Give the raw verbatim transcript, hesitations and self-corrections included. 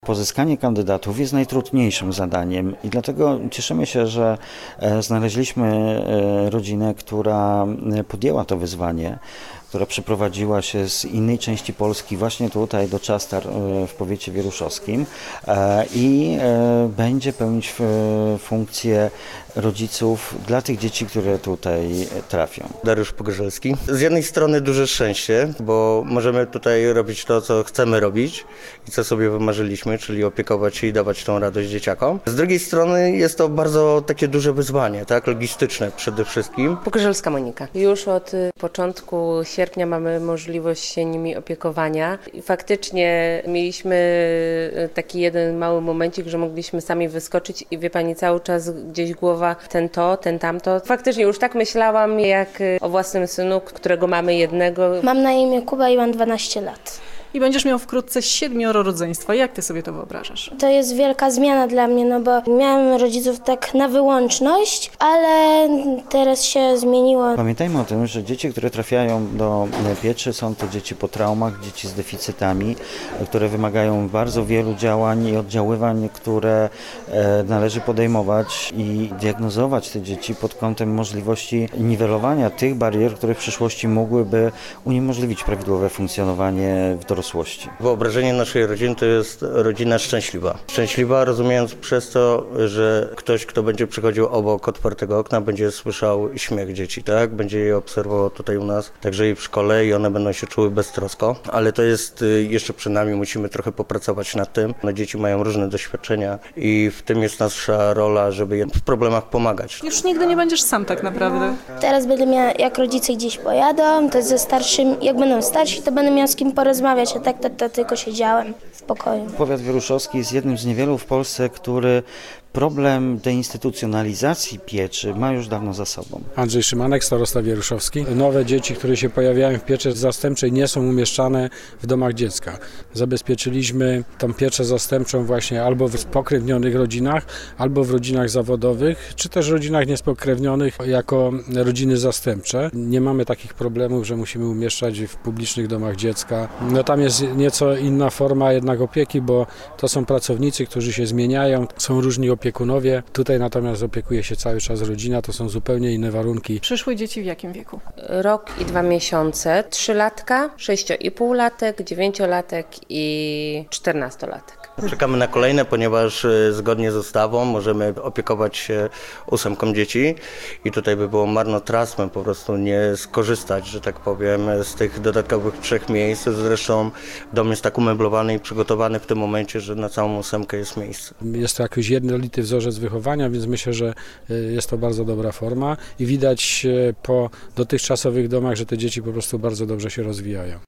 Pozyskanie kandydatów jest najtrudniejszym zadaniem i dlatego cieszymy się, że znaleźliśmy rodzinę, która podjęła to wyzwanie, która przeprowadziła się z innej części Polski właśnie tutaj do Czastar w powiecie wieruszowskim i będzie pełnić funkcję rodziców dla tych dzieci, które tutaj trafią. Dariusz Pogorzelski. Z jednej strony duże szczęście, bo możemy tutaj robić to, co chcemy robić i co sobie wymarzyliśmy, czyli opiekować się i dawać tą radość dzieciakom. Z drugiej strony jest to bardzo takie duże wyzwanie, tak, logistyczne przede wszystkim. Pogorzelska Monika. Już od początku sierpnia mamy możliwość się nimi opiekowania i faktycznie mieliśmy taki jeden mały momencik, że mogliśmy sami wyskoczyć i wie pani, cały czas gdzieś głowa ten to, ten tamto. Faktycznie już tak myślałam jak o własnym synu, którego mamy jednego. Mam na imię Kuba i mam dwanaście lat. I będziesz miał wkrótce siedmioro rodzeństwa. Jak ty sobie to wyobrażasz? To jest wielka zmiana dla mnie, no bo miałem rodziców tak na wyłączność, ale teraz się zmieniło. Pamiętajmy o tym, że dzieci, które trafiają do pieczy, są to dzieci po traumach, dzieci z deficytami, które wymagają bardzo wielu działań i oddziaływań, które należy podejmować i diagnozować te dzieci pod kątem możliwości niwelowania tych barier, które w przyszłości mogłyby uniemożliwić prawidłowe funkcjonowanie w dorosłości. Wyobrażenie naszej rodziny to jest rodzina szczęśliwa. Szczęśliwa rozumiejąc przez to, że ktoś, kto będzie przychodził obok otwartego okna, będzie słyszał śmiech dzieci, tak? Będzie je obserwował tutaj u nas, także i w szkole i one będą się czuły beztrosko, ale to jest jeszcze przed nami, musimy trochę popracować nad tym. No, dzieci mają różne doświadczenia i w tym jest nasza rola, żeby im w problemach pomagać. Już nigdy nie będziesz sam tak naprawdę. Teraz będę miała, jak rodzice gdzieś pojadą, to ze starszym, jak będą starsi, to będę miała z kim porozmawiać. A tak to, to tylko siedziałem w pokoju. Powiat wieruszowski jest jednym z niewielu w Polsce, który problem deinstytucjonalizacji pieczy ma już dawno za sobą. Andrzej Szymanek, starosta wieruszowski. Nowe dzieci, które się pojawiają w pieczy zastępczej, nie są umieszczane w domach dziecka. Zabezpieczyliśmy tą pieczę zastępczą właśnie albo w spokrewnionych rodzinach, albo w rodzinach zawodowych, czy też rodzinach niespokrewnionych jako rodziny zastępcze. Nie mamy takich problemów, że musimy umieszczać w publicznych domach dziecka. No tam jest nieco inna forma jednak opieki, bo to są pracownicy, którzy się zmieniają, są różni opiekunowie. Tutaj natomiast opiekuje się cały czas rodzina, to są zupełnie inne warunki. Przyszły dzieci w jakim wieku? Rok i dwa miesiące, trzylatka, sześcio-i-pół-latek, dziewięciolatek i czternastolatek. Czekamy na kolejne, ponieważ zgodnie z ustawą możemy opiekować się ósemką dzieci i tutaj by było marnotrawstwem po prostu nie skorzystać, że tak powiem, z tych dodatkowych trzech miejsc. Zresztą dom jest tak umeblowany i przygotowany w tym momencie, że na całą ósemkę jest miejsce. Jest to jakiś jednolity wzorzec wychowania, więc myślę, że jest to bardzo dobra forma i widać po dotychczasowych domach, że te dzieci po prostu bardzo dobrze się rozwijają.